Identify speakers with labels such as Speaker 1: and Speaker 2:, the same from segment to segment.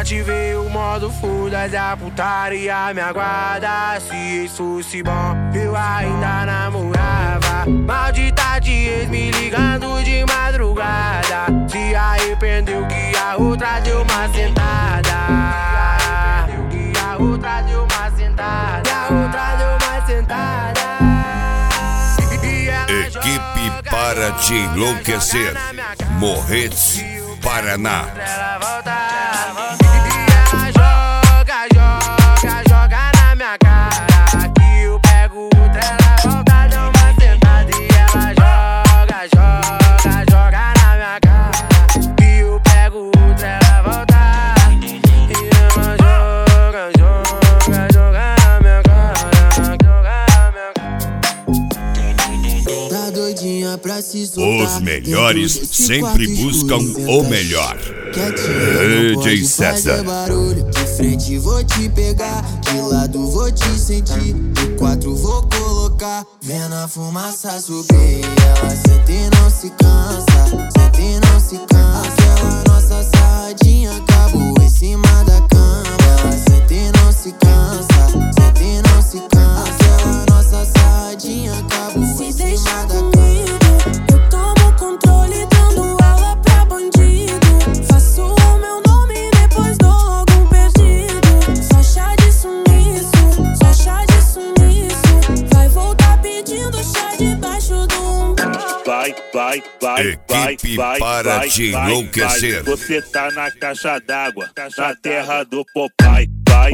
Speaker 1: Ativei o modo fudas, a putaria me aguarda. Se isso fosse bom, eu ainda namorava. Maldita de ex me ligando de madrugada. Se arrependeu que a outra deu uma sentada. Que a outra deu uma sentada. Que a outra deu uma sentada.
Speaker 2: Equipe para te enlouquecer. Morretes, Paraná.
Speaker 1: Ela volta. E ela joga na minha cara. Que eu pego outra, ela volta, dá uma sentada. E ela joga na minha cara. Que eu pego outra, ela volta. E ela joga na minha cara. Joga na minha cara.
Speaker 3: Tá doidinha pra se soltar.
Speaker 2: Os melhores sempre buscam o melhor. DJ César.
Speaker 3: De frente vou te pegar, de lado vou te sentir, de quatro vou colocar. Vendo a fumaça subir, ela sente e não se cansa, sente e não se cansa. Aquela nossa sarradinha acabou em cima da cama. Ela sente e não se cansa, sente e não se cansa. Aquela nossa sarradinha acabou em cima da cama.
Speaker 4: Eu tomo controle dando aula pra bandido. Faço o meu nome e depois dou logo um perdido. Só chá de sumiço, só chá de sumiço. Vai voltar pedindo chá debaixo do umbigo.
Speaker 2: Equipe para te enlouquecer.
Speaker 5: Você tá na caixa d'água, na terra do Popeye.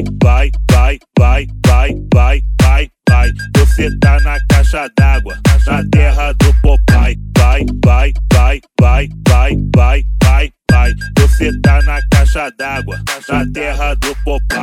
Speaker 5: Vai. Você tá na caixa d'água, na terra do Popeye. Vai. Você tá na caixa d'água, na terra do Popeye.